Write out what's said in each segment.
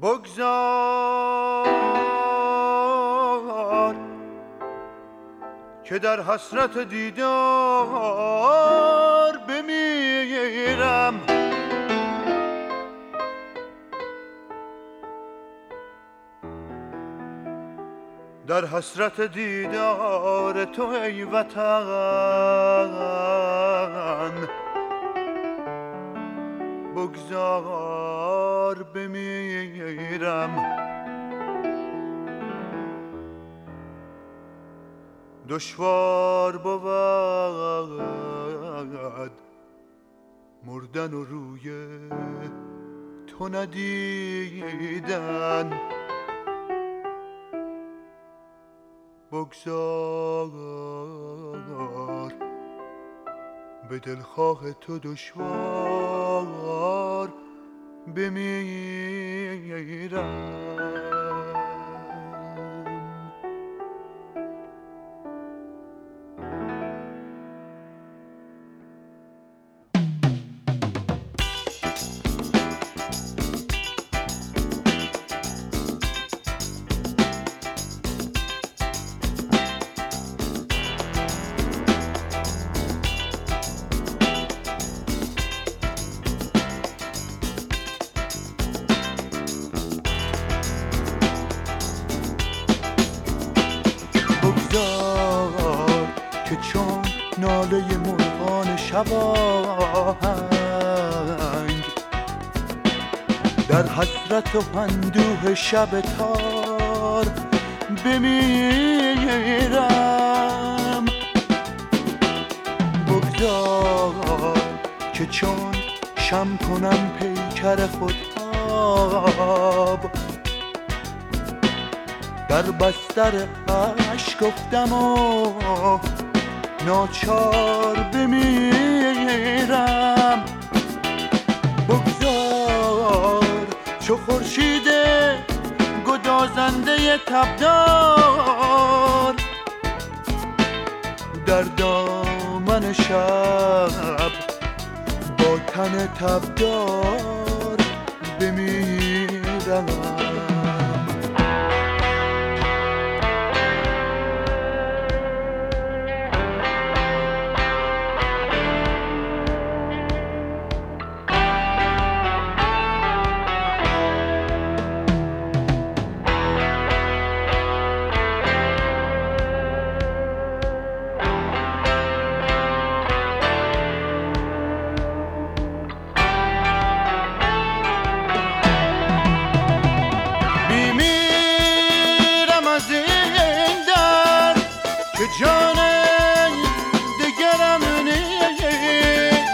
بگذار که در حسرت دیدار بمیرم. در حسرت دیدار تو ای وطن بگذار بمیرم. دشوار بود مردن و روی تو ندیدن. بگذار به دلخواه تو دشوار بمیرم. بگذار که چون ناله مرغان شباهنگ در حسرت و اندوه شب تار بمیرم. بگذار که چون شم کنم پیکر خودآب در بستر عشق گفتم و ناچار بمیرم. بگذار چو خورشید گدازنده تبدار در دامن شب با تن تبدار بمیرم. جان دگرم نیست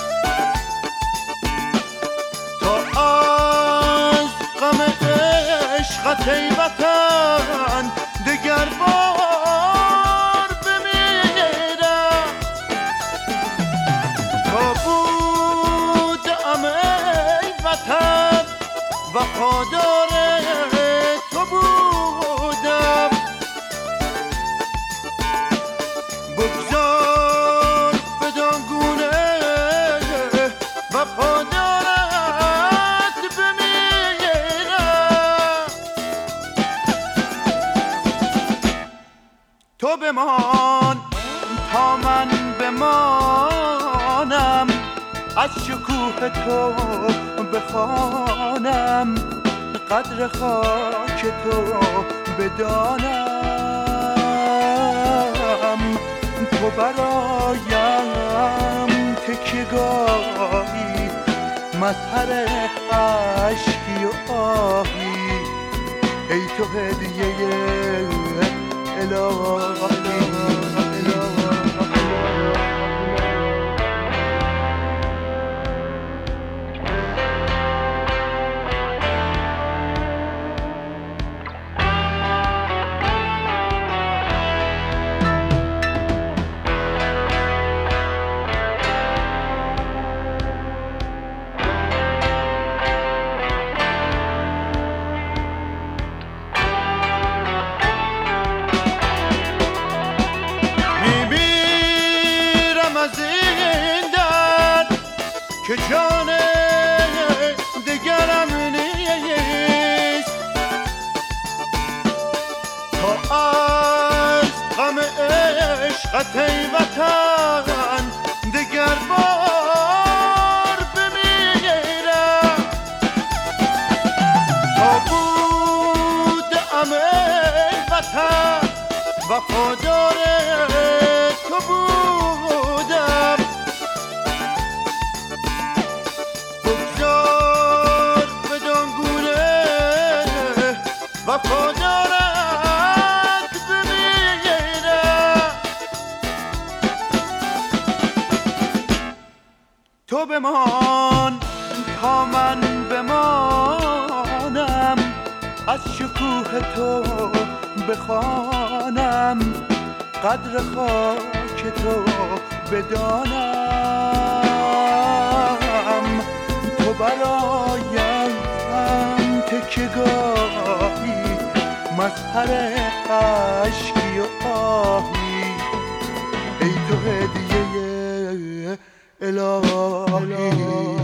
تا از غم عشقت ای وطن دگر بار بمیرم. تا بودم ای وطن وفادار تو بودم. بگذار بدان گونه وفادارت بمیرم. تو بمان تا من بمانم از شکوه تو بخوانم قدر خاک تو بدانم. تو برایم تکیه‌گاهی مظهر عشقی و آهی ای تو هدیه الهی. که جان دگرم نیست وطن وفادار تو بودم. بگذار بدان گونه وفادارت بمیرم. تو بمان تا من بمانم، از شکوه تو بخوانم، قدر خاک تو بدانم. تو برایم تکیه‌گاهی، مظهر عشقی و آهی، ای تو هدیه الهی.